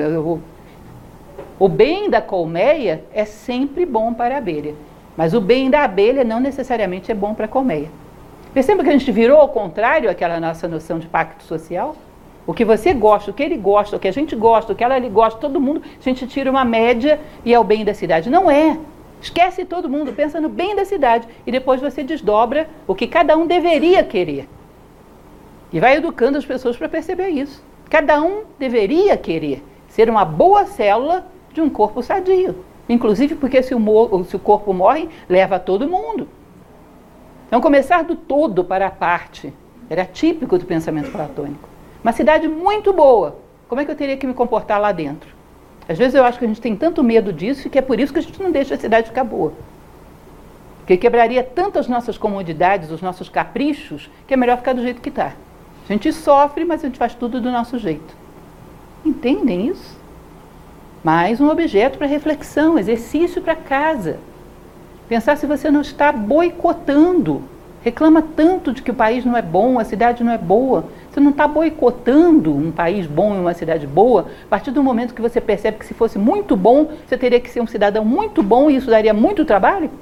O bem da colmeia é sempre bom para a abelha. Mas o bem da abelha não necessariamente é bom para a colmeia. Perceba que a gente virou ao contrário aquela nossa noção de pacto social? O que você gosta, o que ele gosta, o que a gente gosta, o que ela lhe gosta, todo mundo, a gente tira uma média e é o bem da cidade. Não é. Esquece todo mundo, pensa no bem da cidade e depois você desdobra o que cada um deveria querer. E vai educando as pessoas para perceber isso. Cada um deveria querer ser uma boa célula de um corpo sadio. Inclusive porque se o, se o corpo morre, leva todo mundo. Então começar do todo para a parte era típico do pensamento platônico. Uma cidade muito boa. Como é que eu teria que me comportar lá dentro? Às vezes eu acho que a gente tem tanto medo disso que é por isso que a gente não deixa a cidade ficar boa. Porque quebraria tanto as nossas comodidades, os nossos caprichos, que é melhor ficar do jeito que está. A gente sofre, mas a gente faz tudo do nosso jeito. Entendem isso? Mais um objeto para reflexão, exercício para casa. Pensar se você não está boicotando. Reclama tanto de que o país não é bom, a cidade não é boa. Você não está boicotando um país bom e uma cidade boa a partir do momento que você percebe que se fosse muito bom, você teria que ser um cidadão muito bom e isso daria muito trabalho?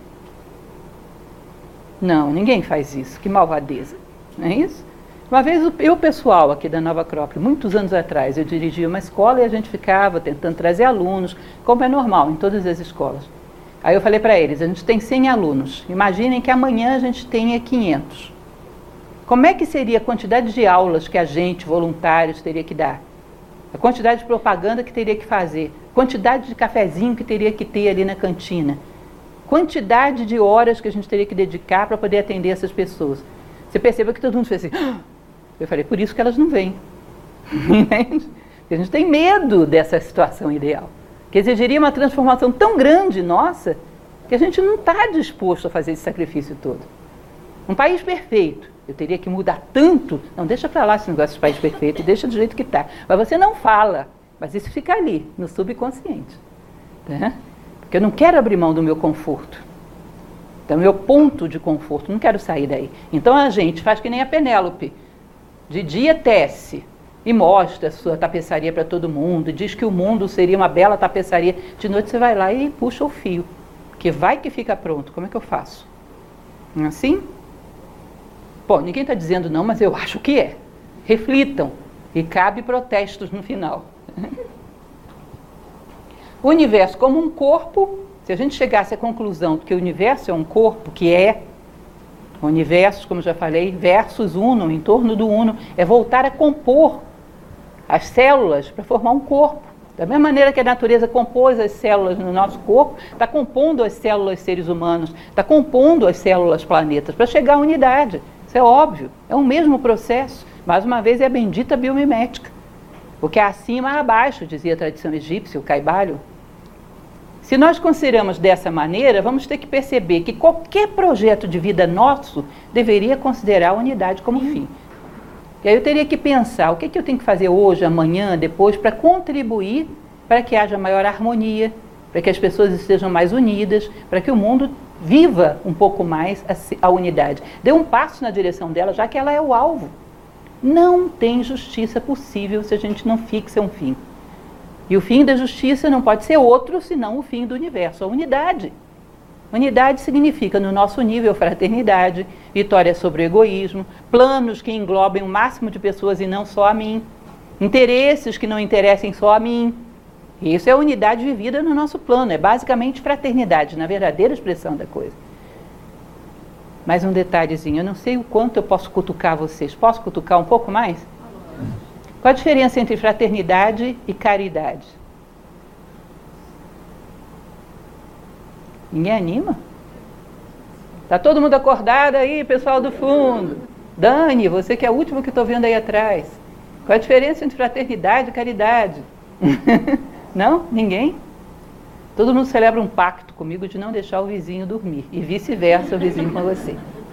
Não, ninguém faz isso. Que malvadeza. Não é isso? Uma vez eu, pessoal aqui da Nova Acrópole, muitos anos atrás, eu dirigia uma escola e a gente ficava tentando trazer alunos, como é normal em todas as escolas. Aí eu falei para eles, a gente tem cem alunos, imaginem que amanhã a gente tenha quinhentos. Como é que seria a quantidade de aulas que a gente, voluntários, teria que dar? A quantidade de propaganda que teria que fazer? Quantidade de cafezinho que teria que ter ali na cantina? Quantidade de horas que a gente teria que dedicar para poder atender essas pessoas? Você percebeu que todo mundo fez assim... Eu falei, por isso que elas não vêm. Porque a gente tem medo dessa situação ideal. Que exigiria uma transformação tão grande, nossa, que a gente não está disposto a fazer esse sacrifício todo. Um país perfeito, eu teria que mudar tanto, não deixa para lá esse negócio de país perfeito, deixa do jeito que está. Mas você não fala, mas isso fica ali, no subconsciente. Né? Porque eu não quero abrir mão do meu conforto. Então, meu ponto de conforto, não quero sair daí. Então a gente faz que nem a Penélope. De dia tece e mostra a sua tapeçaria para todo mundo, diz que o mundo seria uma bela tapeçaria. De noite você vai lá e puxa o fio, que vai que fica pronto. Como é que eu faço? Assim? Bom, ninguém está dizendo não, mas eu acho que é. Reflitam e cabe protestos no final. O universo como um corpo, se a gente chegasse à conclusão de que o universo é um corpo, que é o universo, como já falei, versus uno, em torno do uno, é voltar a compor as células para formar um corpo. Da mesma maneira que a natureza compôs as células no nosso corpo, está compondo as células seres humanos, está compondo as células planetas, para chegar à unidade. Isso é óbvio, é o mesmo processo. Mais uma vez é a bendita biomimética. O que é acima é abaixo, dizia a tradição egípcia, o Caibalho. Se nós consideramos dessa maneira, vamos ter que perceber que qualquer projeto de vida nosso deveria considerar a unidade como fim. E aí eu teria que pensar, o que, que eu tenho que fazer hoje, amanhã, depois, para contribuir para que haja maior harmonia, para que as pessoas estejam mais unidas, para que o mundo viva um pouco mais a, a unidade. Dê um passo na direção dela, já que ela é o alvo. Não tem justiça possível se a gente não fixa um fim. E o fim da justiça não pode ser outro, senão o fim do universo, a unidade. Unidade significa, no nosso nível, fraternidade, vitória sobre o egoísmo, planos que englobem o máximo de pessoas e não só a mim, interesses que não interessem só a mim. Isso é a unidade vivida no nosso plano, é basicamente fraternidade, na verdadeira expressão da coisa. Mais um detalhezinho, eu não sei o quanto eu posso cutucar vocês. Posso cutucar um pouco mais? Qual a diferença entre fraternidade e caridade? Ninguém anima? Tá todo mundo acordado aí, pessoal do fundo? Dani, você que é a última que estou vendo aí atrás. Qual a diferença entre fraternidade e caridade? Não? Ninguém? Todo mundo celebra um pacto comigo de não deixar o vizinho dormir. E vice-versa, o vizinho com você.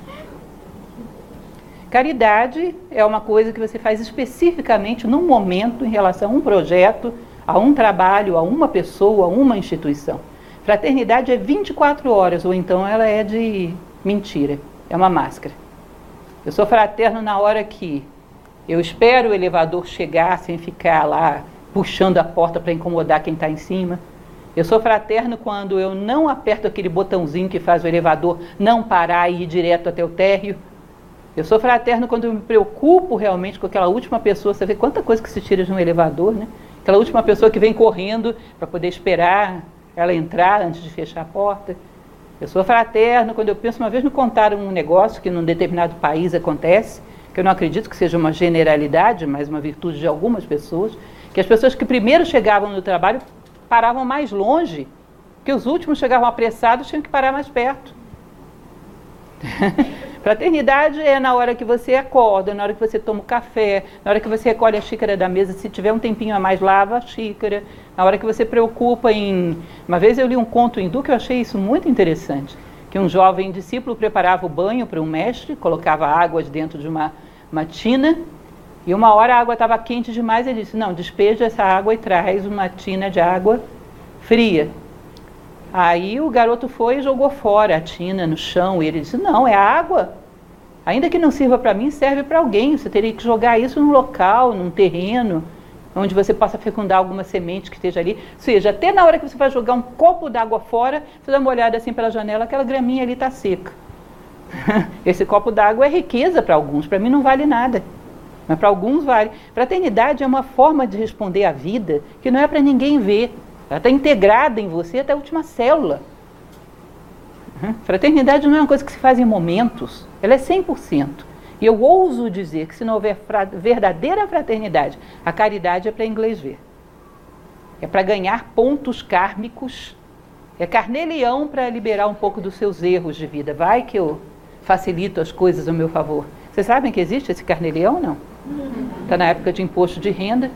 Caridade é uma coisa que você faz especificamente num momento em relação a um projeto, a um trabalho, a uma pessoa, a uma instituição. Fraternidade é vinte e quatro horas, ou então ela é de mentira, é uma máscara. Eu sou fraterno na hora que eu espero o elevador chegar sem ficar lá puxando a porta para incomodar quem está em cima. Eu sou fraterno quando eu não aperto aquele botãozinho que faz o elevador não parar e ir direto até o térreo. Eu sou fraterno quando eu me preocupo realmente com aquela última pessoa. Você vê quanta coisa que se tira de um elevador, né? Aquela última pessoa que vem correndo para poder esperar ela entrar antes de fechar a porta. Eu sou fraterno quando eu penso, uma vez me contaram um negócio que num determinado país acontece, que eu não acredito que seja uma generalidade, mas uma virtude de algumas pessoas, que as pessoas que primeiro chegavam no trabalho paravam mais longe, que os últimos chegavam apressados, tinham que parar mais perto. Fraternidade é na hora que você acorda, na hora que você toma o café, na hora que você recolhe a xícara da mesa, se tiver um tempinho a mais, lava a xícara, na hora que você preocupa em... Uma vez eu li um conto hindu que eu achei isso muito interessante, que um jovem discípulo preparava o banho para um mestre, colocava águas dentro de uma, uma tina, e uma hora a água estava quente demais, ele disse, não, despeja essa água e traz uma tina de água fria. Aí o garoto foi e jogou fora a tina no chão, e ele disse, não, é água. Ainda que não sirva para mim, serve para alguém. Você teria que jogar isso num local, num terreno, onde você possa fecundar alguma semente que esteja ali. Ou seja, até na hora que você vai jogar um copo d'água fora, você dá uma olhada assim pela janela, aquela graminha ali está seca. Esse copo d'água é riqueza para alguns, para mim não vale nada. Mas para alguns vale. Fraternidade é uma forma de responder à vida que não é para ninguém ver. Ela está integrada em você até a última célula. Fraternidade não é uma coisa que se faz em momentos, ela é cem por cento. E eu ouso dizer que se não houver fra- verdadeira fraternidade, a caridade é para inglês ver. É para ganhar pontos kármicos, é carnê-leão para liberar um pouco dos seus erros de vida. Vai que eu facilito as coisas a meu favor. Vocês sabem que existe esse carnê-leão, não? Está na época de imposto de renda.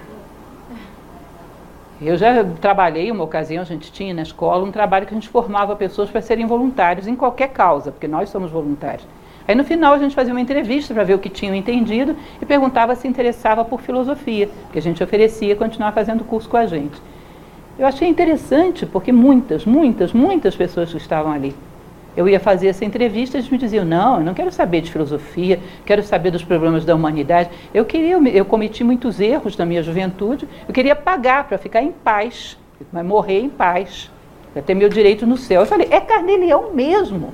Eu já trabalhei, uma ocasião a gente tinha na escola um trabalho que a gente formava pessoas para serem voluntários em qualquer causa, porque nós somos voluntários. Aí no final a gente fazia uma entrevista para ver o que tinham entendido e perguntava se interessava por filosofia, que a gente oferecia continuar fazendo curso com a gente. Eu achei interessante porque muitas, muitas, muitas pessoas que estavam ali, eu ia fazer essa entrevista e eles me diziam, não, eu não quero saber de filosofia, quero saber dos problemas da humanidade. Eu queria, eu cometi muitos erros na minha juventude, eu queria pagar para ficar em paz, mas morrer em paz, para ter meu direito no céu. Eu falei, é carnê-leão mesmo.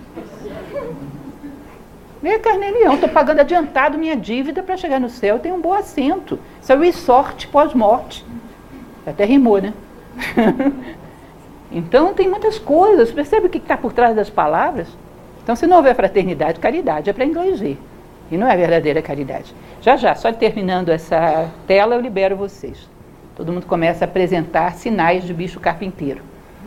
É carnê-leão, estou pagando adiantado minha dívida para chegar no céu, tenho um bom assento. Isso é resort pós-morte. Até rimou, né? Então tem muitas coisas, percebe o que está por trás das palavras? Então se não houver fraternidade, caridade é para inglês ver. E não é verdadeira caridade. Já já, só terminando essa tela eu libero vocês. Todo mundo começa a apresentar sinais de bicho carpinteiro.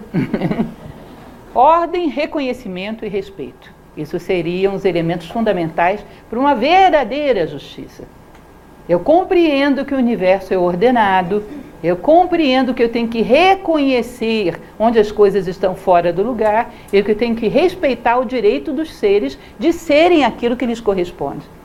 Ordem, reconhecimento e respeito. Isso seriam os elementos fundamentais para uma verdadeira justiça. Eu compreendo que o universo é ordenado, eu compreendo que eu tenho que reconhecer onde as coisas estão fora do lugar e que eu tenho que respeitar o direito dos seres de serem aquilo que lhes corresponde.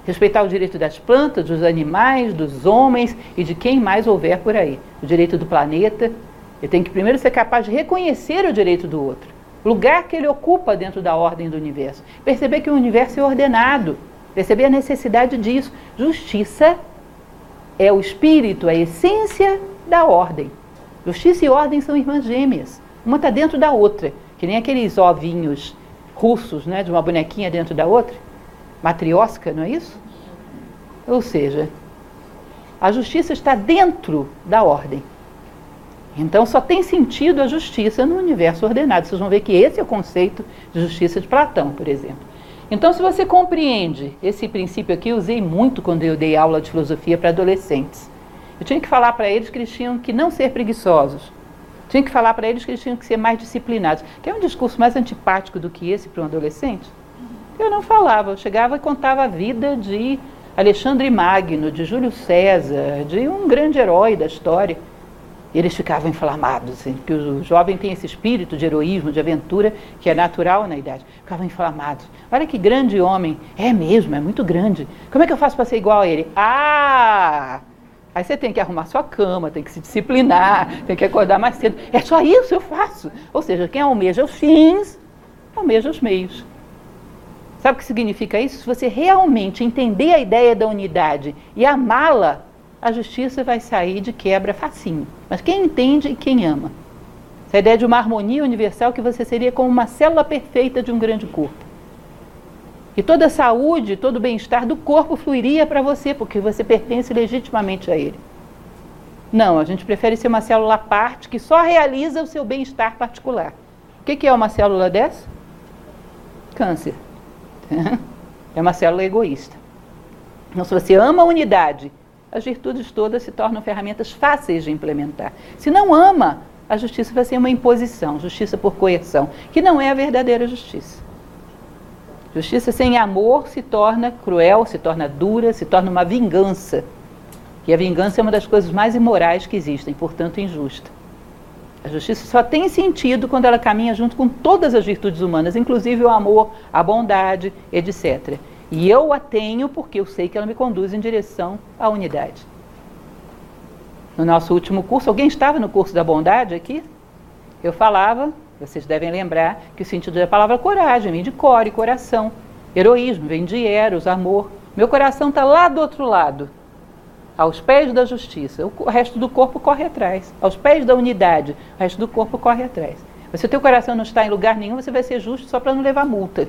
Respeitar o direito das plantas, dos animais, dos homens e de quem mais houver por aí. O direito do planeta. Ele tem que primeiro ser capaz de reconhecer o direito do outro. O lugar que ele ocupa dentro da ordem do universo. Perceber que o universo é ordenado. Perceber a necessidade disso. Justiça é o espírito, a essência da ordem. Justiça e ordem são irmãs gêmeas. Uma está dentro da outra. Que nem aqueles ovinhos russos, né, de uma bonequinha dentro da outra. Matriosca, não é isso? Ou seja, a justiça está dentro da ordem. Então só tem sentido a justiça no universo ordenado. Vocês vão ver que esse é o conceito de justiça de Platão, por exemplo. Então, se você compreende esse princípio aqui, eu usei muito quando eu dei aula de filosofia para adolescentes. Eu tinha que falar para eles que eles tinham que não ser preguiçosos. Tinha que falar para eles que eles tinham que ser mais disciplinados. Quer um discurso mais antipático do que esse para um adolescente? Eu não falava, eu chegava e contava a vida de Alexandre Magno, de Júlio César, de um grande herói da história. E eles ficavam inflamados, assim, porque o jovem tem esse espírito de heroísmo, de aventura, que é natural na idade. Ficavam inflamados. Olha que grande homem. É mesmo, é muito grande. Como é que eu faço para ser igual a ele? Ah! Aí você tem que arrumar sua cama, tem que se disciplinar, tem que acordar mais cedo. É só isso eu faço. Ou seja, quem almeja os fins, almeja os meios. Sabe o que significa isso? Se você realmente entender a ideia da unidade e amá-la, a justiça vai sair de quebra facinho. Mas quem entende e quem ama? Essa ideia de uma harmonia universal, que você seria como uma célula perfeita de um grande corpo. E toda a saúde, todo o bem-estar do corpo fluiria para você, porque você pertence legitimamente a ele. Não, a gente prefere ser uma célula à parte que só realiza o seu bem-estar particular. O que é uma célula dessa? Câncer. É uma célula egoísta. Então, se você ama a unidade, as virtudes todas se tornam ferramentas fáceis de implementar. Se não ama, a justiça vai ser uma imposição, justiça por coerção, que não é a verdadeira justiça. Justiça sem amor se torna cruel, se torna dura, se torna uma vingança. E a vingança é uma das coisas mais imorais que existem, portanto injusta. A justiça só tem sentido quando ela caminha junto com todas as virtudes humanas, inclusive o amor, a bondade, etcétera. E eu a tenho porque eu sei que ela me conduz em direção à unidade. No nosso último curso, alguém estava no curso da bondade aqui? Eu falava, vocês devem lembrar, que o sentido da palavra coragem vem de core, coração. Heroísmo vem de eros, amor. Meu coração está lá do outro lado, aos pés da justiça. O resto do corpo corre atrás. Aos pés da unidade, o resto do corpo corre atrás. Mas se o teu coração não está em lugar nenhum, você vai ser justo só para não levar multa.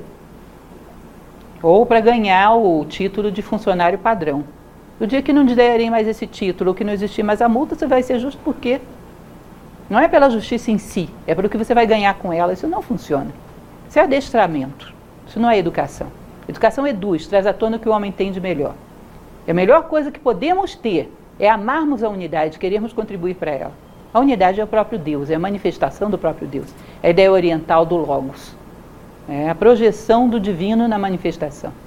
Ou para ganhar o título de funcionário padrão. No dia que não te derem mais esse título, ou que não existir mais a multa, você vai ser justo por quê? Não é pela justiça em si, é pelo que você vai ganhar com ela. Isso não funciona. Isso é adestramento. Isso não é educação. Educação eduz, traz à tona o que o homem tem de melhor. E a melhor coisa que podemos ter é amarmos a unidade, queremos contribuir para ela. A unidade é o próprio Deus, é a manifestação do próprio Deus. É a ideia oriental do Logos. É a projeção do divino na manifestação.